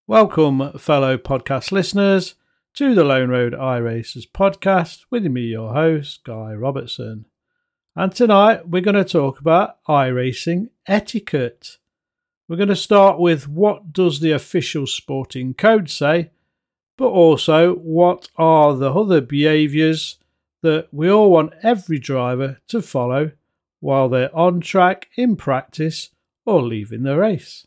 Welcome, fellow podcast listeners, to the Lone Road iRacers podcast with me, your host, Guy Robertson. And tonight we're going to talk about iRacing etiquette. We're going to start with what does the official sporting code say, but also what are the other behaviours that we all want every driver to follow while they're on track, in practice, or leaving the race.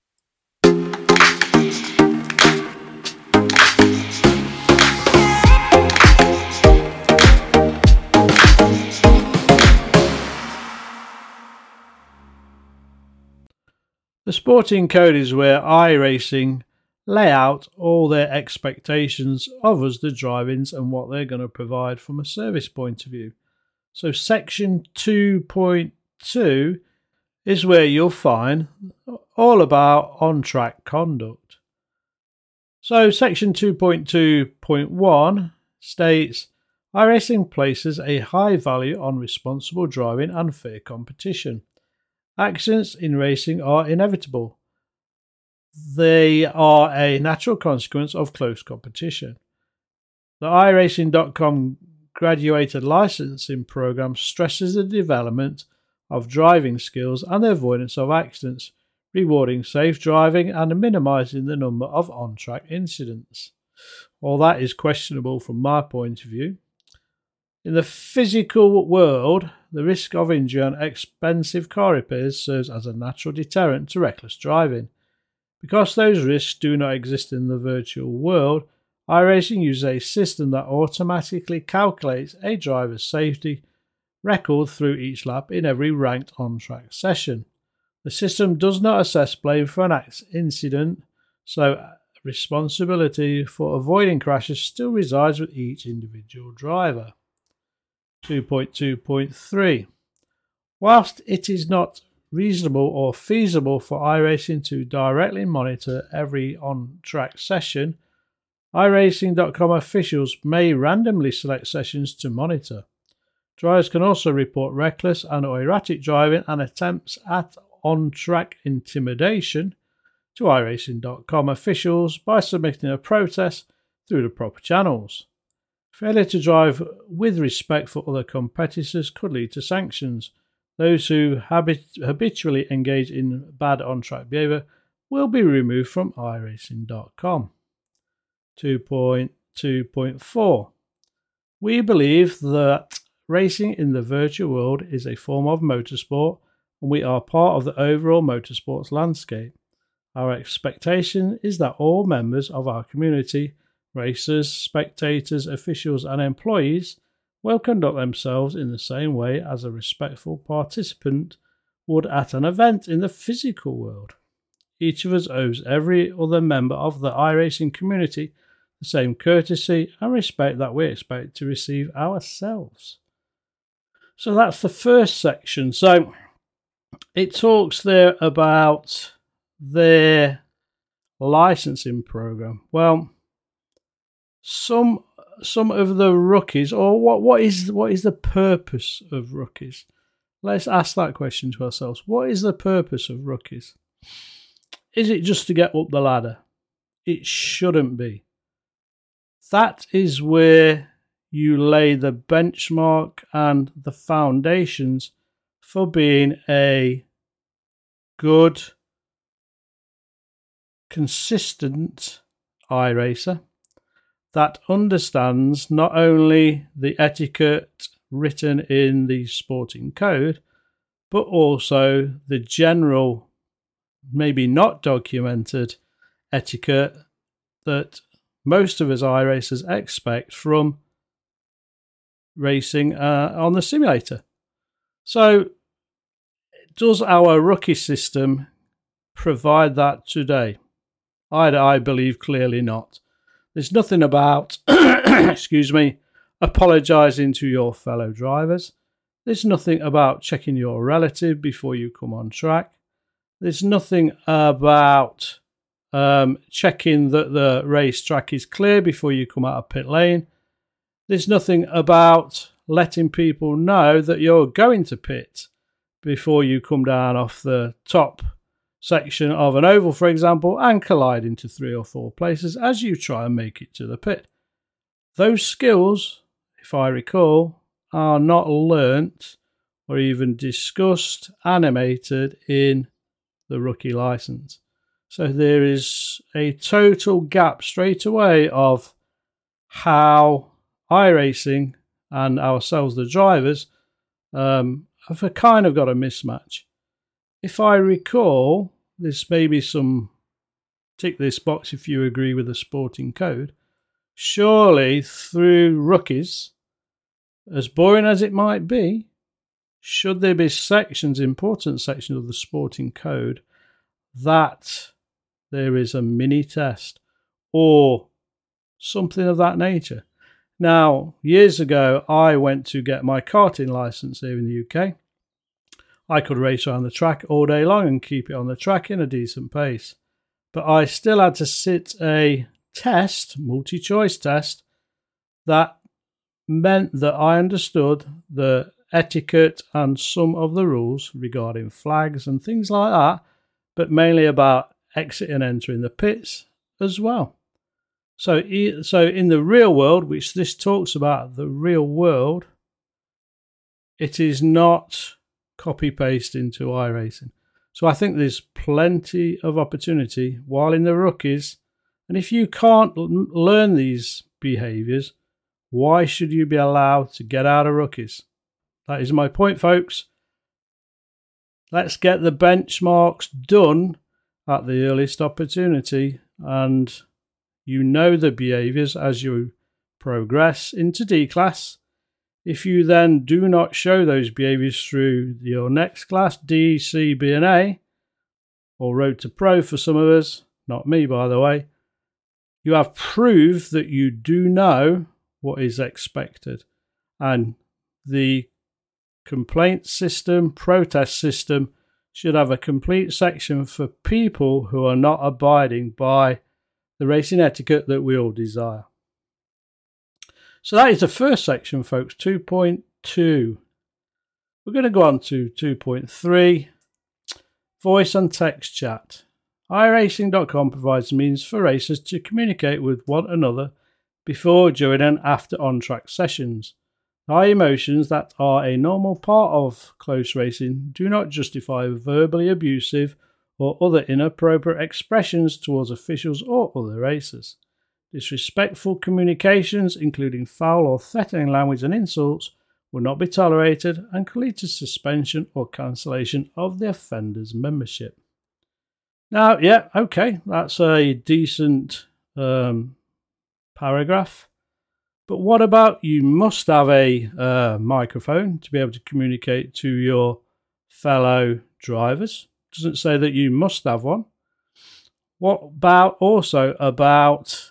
The sporting code is where iRacing lay out all their expectations of us, the drive-ins, and what they're going to provide from a service point of view. So section 2.2 is where you'll find all about on-track conduct. So section 2.2.1 states, iRacing places a high value on responsible driving and fair competition. Accidents in racing are inevitable. They are a natural consequence of close competition. The iRacing.com graduated licensing program stresses the development of driving skills and the avoidance of accidents, rewarding safe driving and minimizing the number of on-track incidents. All that is questionable from my point of view. In the physical world, the risk of injury and expensive car repairs serves as a natural deterrent to reckless driving. Because those risks do not exist in the virtual world, iRacing uses a system that automatically calculates a driver's safety record through each lap in every ranked on-track session. The system does not assess blame for an incident, so responsibility for avoiding crashes still resides with each individual driver. 2.2.3. Whilst it is not reasonable or feasible for iRacing to directly monitor every on-track session, iRacing.com officials may randomly select sessions to monitor. Drivers can also report reckless and or erratic driving and attempts at on-track intimidation to iRacing.com officials by submitting a protest through the proper channels. Failure to drive with respect for other competitors could lead to sanctions. Those who habitually engage in bad on-track behaviour will be removed from iRacing.com. 2.2.4. We believe that racing in the virtual world is a form of motorsport, and we are part of the overall motorsports landscape. Our expectation is that all members of our community, racers, spectators, officials and employees will conduct themselves in the same way as a respectful participant would at an event in the physical world. Each of us owes every other member of the iRacing community the same courtesy and respect that we expect to receive ourselves. So that's the first section. So it talks there about their licensing program. Well, some of the rookies, or what is the purpose of rookies? Let's ask that question to ourselves. What is the purpose of rookies? Is it just to get up the ladder? It shouldn't be. That is where you lay the benchmark and the foundations for being a good, consistent iRacer that understands not only the etiquette written in the sporting code, but also the general, maybe not documented etiquette that most of us iRacers expect from racing on the simulator. So, does our rookie system provide that today? I believe clearly not. There's nothing about, apologising to your fellow drivers. There's nothing about checking your relative before you come on track. There's nothing about checking that the racetrack is clear before you come out of pit lane. There's nothing about letting people know that you're going to pit before you come down off the top section of an oval, for example, and collide into 3 or 4 places as you try and make it to the pit. Those skills, if I recall, are not learnt or even discussed, animated in the rookie license. So there is a total gap straight away of how iRacing and ourselves, the drivers, have kind of got a mismatch. If I recall, this may be some tick this box if you agree with the sporting code. Surely through rookies, as boring as it might be, should there be sections, important sections of the sporting code, that there is a mini test or something of that nature. Now, years ago, I went to get my karting license here in the UK. I could race around the track all day long and keep it on the track in a decent pace. But I still had to sit a test, multi-choice test, that meant that I understood the etiquette and some of the rules regarding flags and things like that, but mainly about exit and entering the pits as well. So in the real world, which this talks about, the real world, it is not copy-paste into iRacing. So I think there's plenty of opportunity while in the rookies. And if you can't learn these behaviours, why should you be allowed to get out of rookies? That is my point, folks. Let's get the benchmarks done at the earliest opportunity, and you know the behaviours as you progress into D-Class. If you then do not show those behaviours through your next class, D, C, B and A, or Road to Pro for some of us, not me by the way, you have proved that you do know what is expected. And the complaint system, protest system, should have a complete section for people who are not abiding by the racing etiquette that we all desire. So that is the first section, folks, 2.2. We're going to go on to 2.3, voice and text chat. iRacing.com provides means for racers to communicate with one another before, during and after on-track sessions. High emotions that are a normal part of close racing do not justify verbally abusive or other inappropriate expressions towards officials or other racers. Disrespectful communications, including foul or threatening language and insults, will not be tolerated and could lead to suspension or cancellation of the offender's membership. Now, yeah, okay, that's a decent paragraph. But what about you must have a microphone to be able to communicate to your fellow drivers? It doesn't say that you must have one. What about also about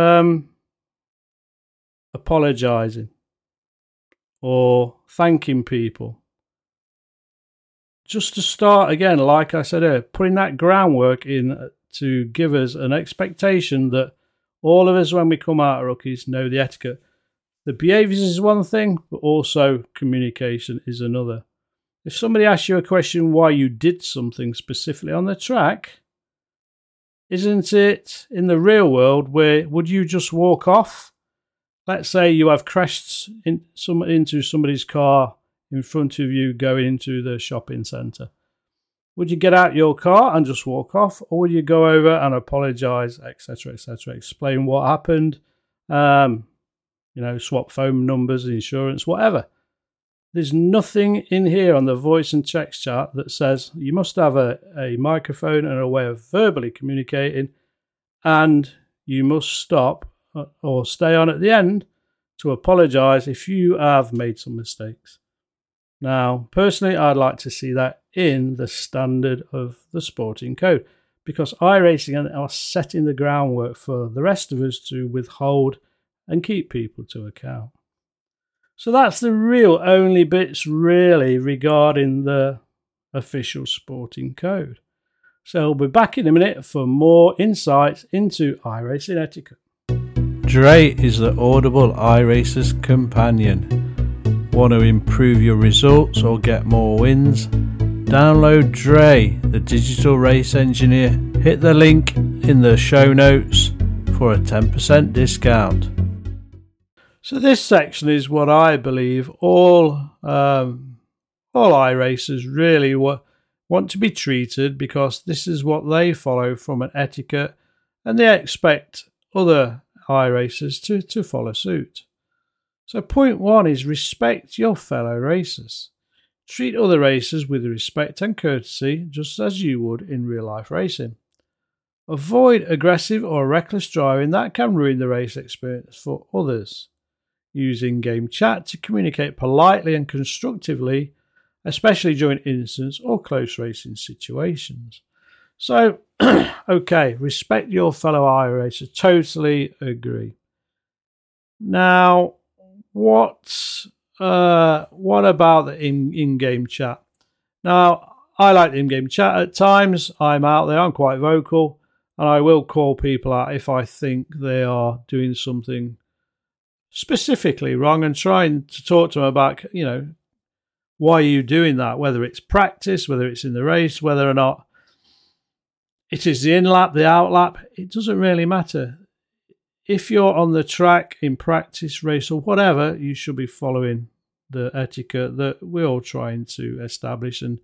apologising or thanking people? Just to start again, like I said earlier, putting that groundwork in to give us an expectation that all of us, when we come out of rookies, know the etiquette. The behaviours is one thing, but also communication is another. If somebody asks you a question why you did something specifically on the track, isn't it in the real world where would you just walk off? Let's say you have crashed into somebody's car in front of you going into the shopping centre. Would you get out your car and just walk off, or would you go over and apologise, etc., etc., explain what happened, swap phone numbers, insurance, whatever? There's nothing in here on the voice and text chat that says you must have a microphone and a way of verbally communicating, and you must stop or stay on at the end to apologise if you have made some mistakes. Now, personally, I'd like to see that in the standard of the sporting code, because iRacing are setting the groundwork for the rest of us to withhold and keep people to account. So that's the real only bits really regarding the official sporting code. So we'll be back in a minute for more insights into iRacing etiquette. Dre is the audible iRacer's companion. Want to improve your results or get more wins? download Dre, the digital race engineer. Hit the link in the show notes for a 10% discount. So this section is what I believe all iRacers really want to be treated, because this is what they follow from an etiquette, and they expect other iRacers to follow suit. So point 1 is respect your fellow racers. Treat other racers with respect and courtesy, just as you would in real life racing. Avoid aggressive or reckless driving that can ruin the race experience for others. Use in-game chat to communicate politely and constructively, especially during incidents or close racing situations. So, okay, respect your fellow iRacer. Totally agree. Now, what about the in-game chat? Now, I like the in-game chat at times. I'm out there, I'm quite vocal, and I will call people out if I think they are doing something specifically wrong, and trying to talk to them about, why are you doing that? Whether it's practice, whether it's in the race, whether or not it is the in-lap, the out-lap, it doesn't really matter. If you're on the track in practice, race, or whatever, you should be following the etiquette that we're all trying to establish and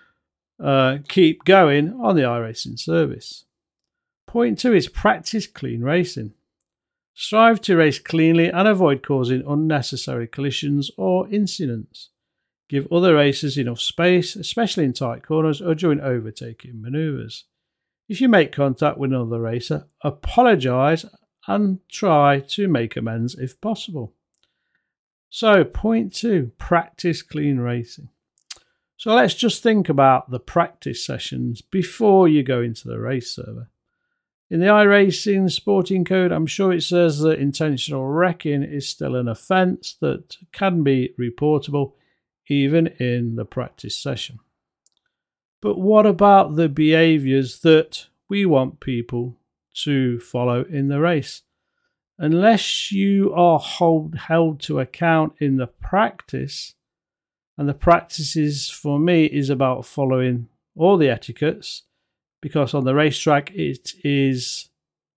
keep going on the iRacing service. Point 2 is practice clean racing. Strive to race cleanly and avoid causing unnecessary collisions or incidents. Give other racers enough space, especially in tight corners or during overtaking manoeuvres. If you make contact with another racer, apologise and try to make amends if possible. So, point 2, practice clean racing. So let's just think about the practice sessions before you go into the race server. In the iRacing sporting code, I'm sure it says that intentional wrecking is still an offence that can be reportable even in the practice session. But what about the behaviours that we want people to follow in the race? Unless you are held to account in the practice, and the practices for me is about following all the etiquettes, because on the racetrack it is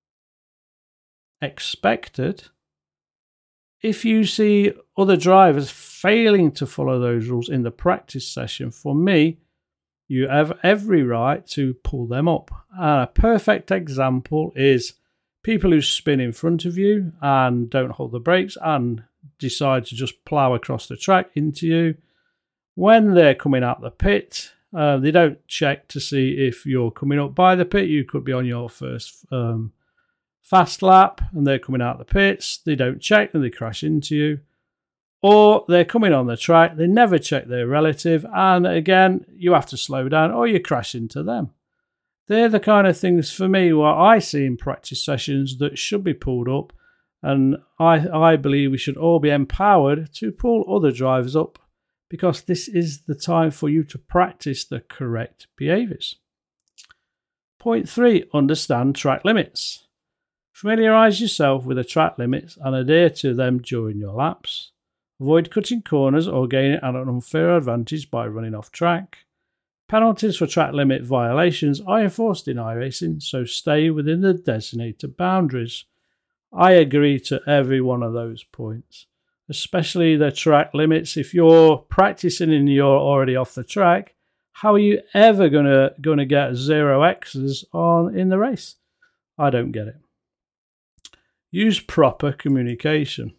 expected. If you see other drivers failing to follow those rules in the practice session, for me, you have every right to pull them up. And a perfect example is people who spin in front of you and don't hold the brakes and decide to just plough across the track into you. When they're coming out the pit, they don't check to see if you're coming up by the pit. You could be on your first fast lap and they're coming out the pits. They don't check and they crash into you. Or they're coming on the track, they never check their relative, and again, you have to slow down or you crash into them. They're the kind of things for me what I see in practice sessions that should be pulled up, and I believe we should all be empowered to pull other drivers up, because this is the time for you to practice the correct behaviours. Point 3, understand track limits. Familiarise yourself with the track limits and adhere to them during your laps. Avoid cutting corners or gaining an unfair advantage by running off track. Penalties for track limit violations are enforced in iRacing, so stay within the designated boundaries. I agree to every one of those points, especially the track limits. If you're practicing and you're already off the track, how are you ever gonna get 0x's on in the race? I don't get it. Use proper communication.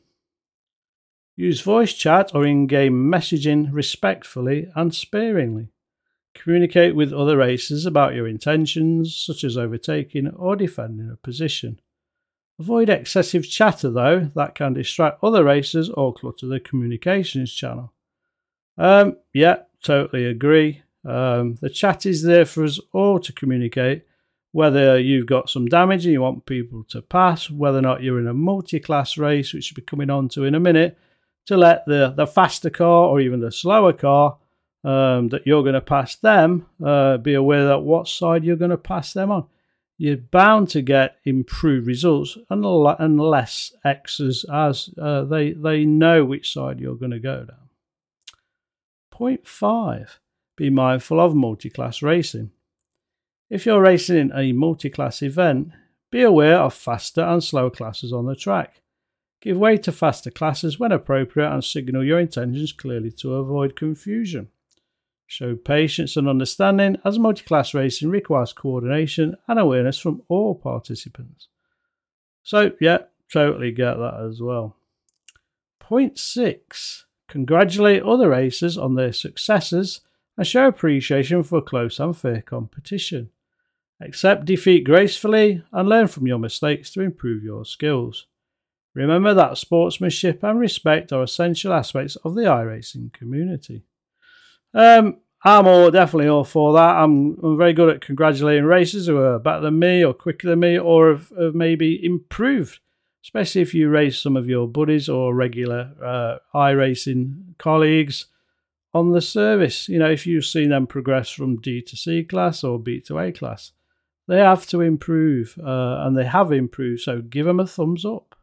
Use voice chat or in-game messaging respectfully and sparingly. Communicate with other racers about your intentions, such as overtaking or defending a position. Avoid excessive chatter, though. That can distract other racers or clutter the communications channel. Yeah, totally agree. The chat is there for us all to communicate, whether you've got some damage and you want people to pass, whether or not you're in a multi-class race, which we'll be coming on to in a minute, to let the faster car or even the slower car that you're going to pass them be aware that what side you're going to pass them on. You're bound to get improved results and less X's as they know which side you're going to go down. Point 5. be mindful of multi-class racing. If you're racing in a multi-class event, be aware of faster and slower classes on the track. Give way to faster classes when appropriate and signal your intentions clearly to avoid confusion. Show patience and understanding as multi-class racing requires coordination and awareness from all participants. So, yeah, totally get that as well. Point 6. Congratulate other racers on their successes and show appreciation for close and fair competition. Accept defeat gracefully and learn from your mistakes to improve your skills. Remember that sportsmanship and respect are essential aspects of the iRacing community. I'm definitely all for that. I'm very good at congratulating racers who are better than me or quicker than me or have maybe improved, especially if you race some of your buddies or regular iRacing colleagues on the service. You know, if you've seen them progress from D to C class or B to A class, they have to improve, and they have improved, so give them a thumbs up.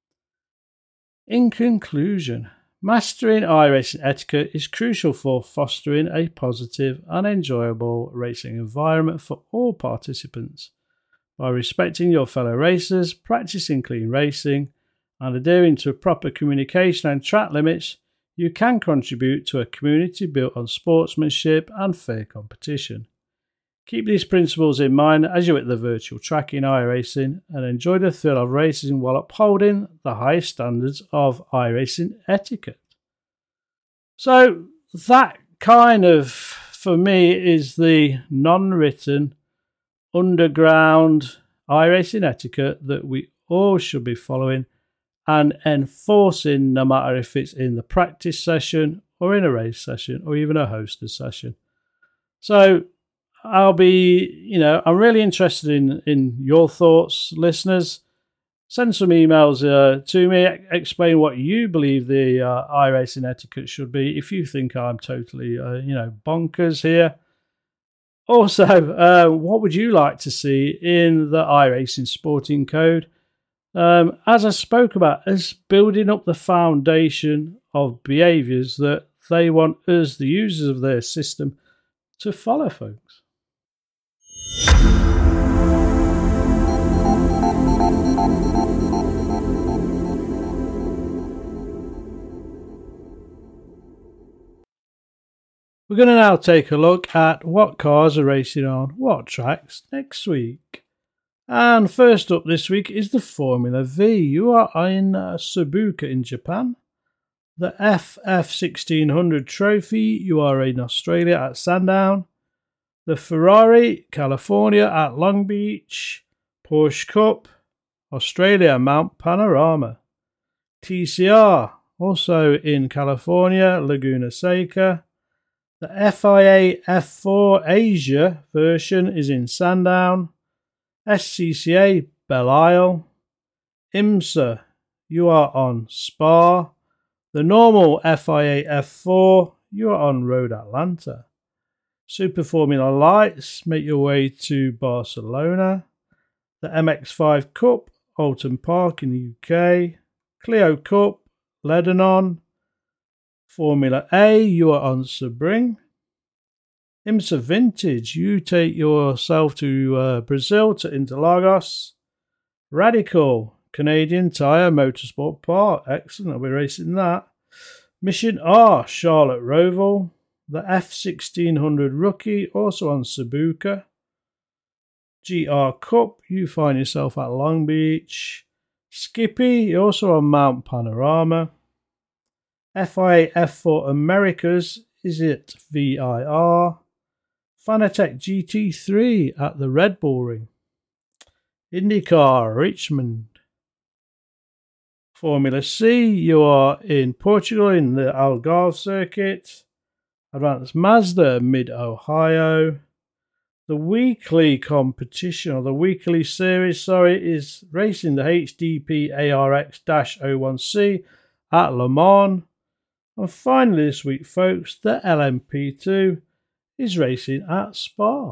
In conclusion, mastering iRacing etiquette is crucial for fostering a positive and enjoyable racing environment for all participants. By respecting your fellow racers, practicing clean racing, and adhering to proper communication and track limits, you can contribute to a community built on sportsmanship and fair competition. Keep these principles in mind as you're at the virtual track in iRacing and enjoy the thrill of racing while upholding the highest standards of iRacing etiquette. So that kind of, for me, is the non-written, underground iRacing etiquette that we all should be following and enforcing, no matter if it's in the practice session or in a race session or even a hosted session. So I'm really interested in your thoughts, listeners. Send some emails to me, explain what you believe the iRacing etiquette should be, if you think I'm totally, bonkers here. Also, what would you like to see in the iRacing Sporting Code? As I spoke about, as building up the foundation of behaviours that they want us, the users of their system, to follow, folks. We're going to now take a look at what cars are racing on what tracks next week. And first up this week is the Formula V. You are in Suzuka in Japan. The FF1600 Trophy, you are in Australia at Sandown. The Ferrari, California at Long Beach. Porsche Cup, Australia, Mount Panorama. TCR, also in California, Laguna Seca. The FIA F4 Asia version is in Sandown. SCCA, Belle Isle. IMSA, you are on Spa. The normal FIA F4, you are on Road Atlanta. Super Formula Lights, make your way to Barcelona. The MX5 Cup, Alton Park in the UK. Clio Cup, Lebanon. Formula A, you are on Sebring. IMSA Vintage, you take yourself to Brazil, to Interlagos. Radical, Canadian Tire Motorsport Park, excellent, I'll be racing that. Mission R, Charlotte Roval. The F1600 Rookie, also on Suzuka. GR Cup, you find yourself at Long Beach. Skippy, also on Mount Panorama. FIA F4 Americas, is it VIR? Fanatec GT3 at the Red Bull Ring. IndyCar, Richmond. Formula C, you are in Portugal in the Algarve circuit. Advanced Mazda, Mid-Ohio. The weekly competition, or the weekly series, is racing the HDP ARX-01C at Le Mans. And finally this week, folks, the LMP2 is racing at Spa.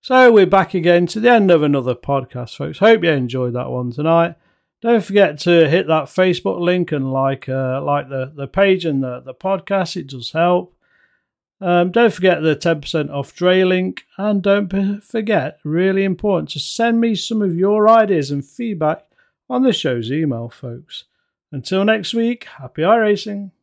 So we're back again to the end of another podcast, folks. Hope you enjoyed that one tonight. Don't forget to hit that Facebook link and like the page and the podcast. It does help. Don't forget the 10% off Dre link. And don't forget, really important, to send me some of your ideas and feedback on the show's email, folks. Until next week, happy iRacing.